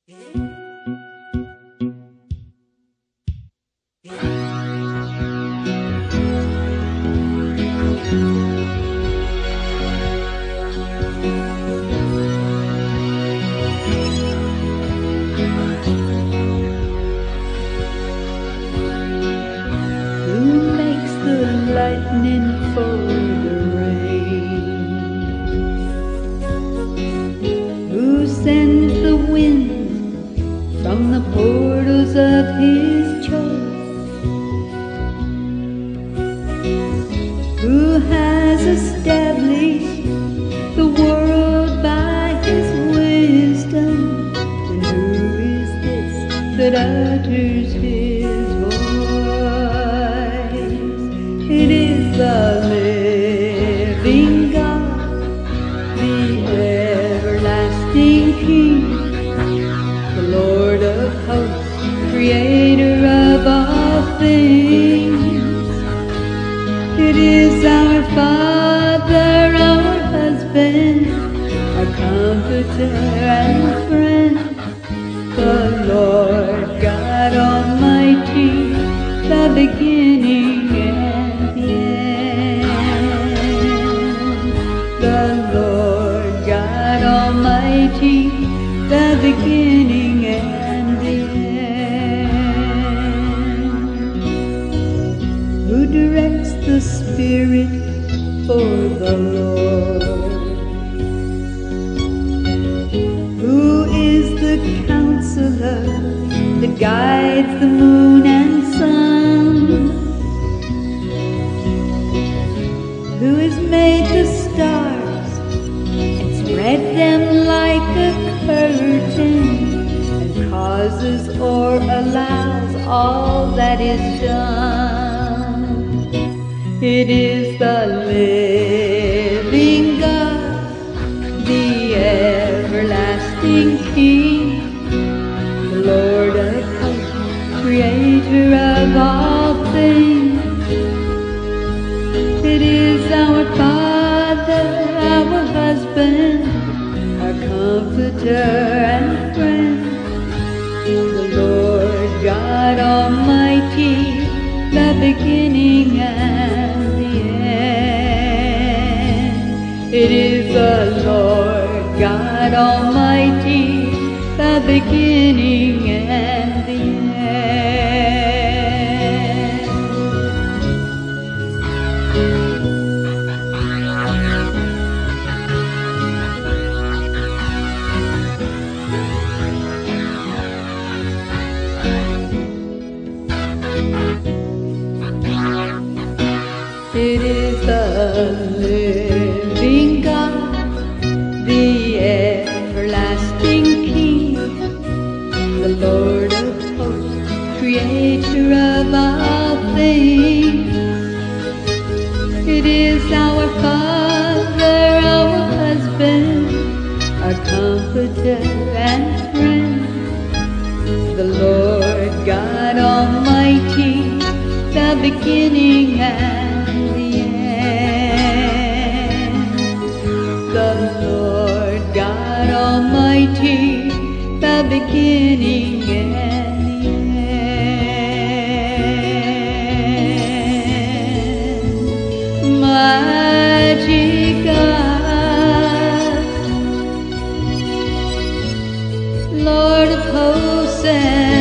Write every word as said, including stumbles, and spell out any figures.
Who makes the lightning for the rain? Who sends the wind from the portals of his choice? Who has established the world by his wisdom? And who is this that utters his voice? It is the living God, the everlasting King, the Lord of hosts, creator of all things. It is our Father, our husband, our comforter and friend, the Lord God Almighty, the beginning and the end. The Lord God Almighty, the beginning and the end. Who directs the Spirit for the Lord? Who is the counselor that guides the moon and sun? Who has made the stars and spread them like a curtain, and causes or allows all that is done? It is the living God, the everlasting King, the Lord of hosts, creator of all things. It is our Father, our husband, our comforter and friend, the Lord God Almighty, the beginning and the end. It is the Lord God Almighty, the beginning and the end. It is the living God, the everlasting King, the Lord of hosts, creator of all things. It is our Father, our husband, our comforter and friend, the Lord God Almighty, the beginning and the end. The Lord God Almighty, the beginning and the end. Mighty God, Lord of hosts and